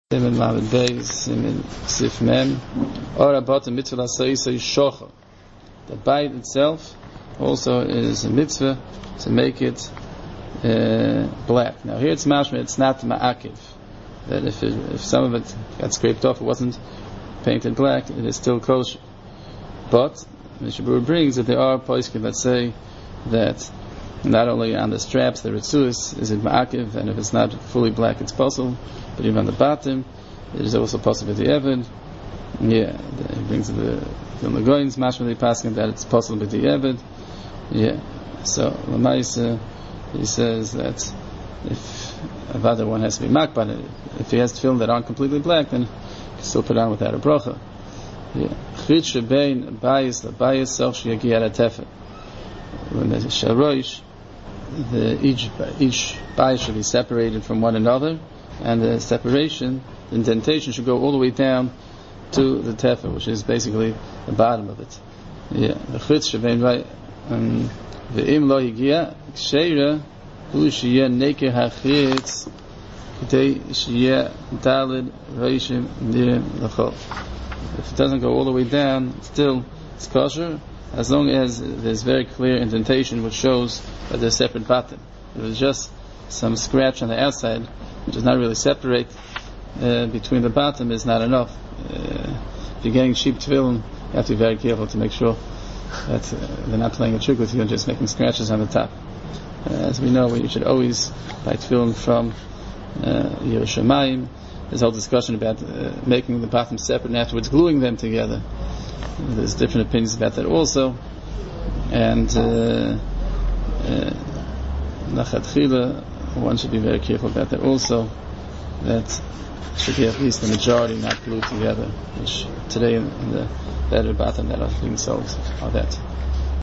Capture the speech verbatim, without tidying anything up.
Simen Lamed Beis, Simen Sif Mem, or about the mitzvah Saisa Yishocha. The bite itself also is a mitzvah to make it uh, black. Now here it's mashma, it's not ma'akiv. That if it, if some of it got scraped off, it wasn't painted black, it is still kosher. But Mishnah Berurah brings that there are poskim that say that not only on the straps, the ritzuis, is it ma'akiv, and if it's not fully black, it's possible, but even on the bottom, it is also possible with the Eved. Yeah, he brings the Vilna Goins, mashma the paskin, that it's possible with the Eved. Yeah, so Lamaisa, he says that if a one has to be makban, if he has to film that aren't completely black, then he can still put on without a bracha. Yeah, chit shebein bayis labayis self sheyagia tefer. When there's a sharosh, the each each bayis should be separated from one another, and the separation, the indentation, should go all the way down to the tefer, which is basically the bottom of it. Yeah, the chit shebein bay ve'im lo yagia ksheira hu sheyeh neker hachitz k'tei sheyeh dalid reishim nirim l'chol. If it doesn't go all the way down, still it's kosher, as long as there's very clear indentation which shows that there's separate bottom. If it's just some scratch on the outside, which does not really separate uh, between the bottom, is not enough. Uh, if you're getting cheap tefillin, you have to be very careful to make sure that uh, they're not playing a trick with you and just making scratches on the top. Uh, as we know, we should always buy tefillin from uh, Yerushalayim. There's a whole discussion about uh, making the bottom separate and afterwards gluing them together. There's different opinions about that also. And Nachatchila, uh, uh, one should be very careful about that also. That should be at least the majority not glued together, which today in the better bottom that are being sold are that.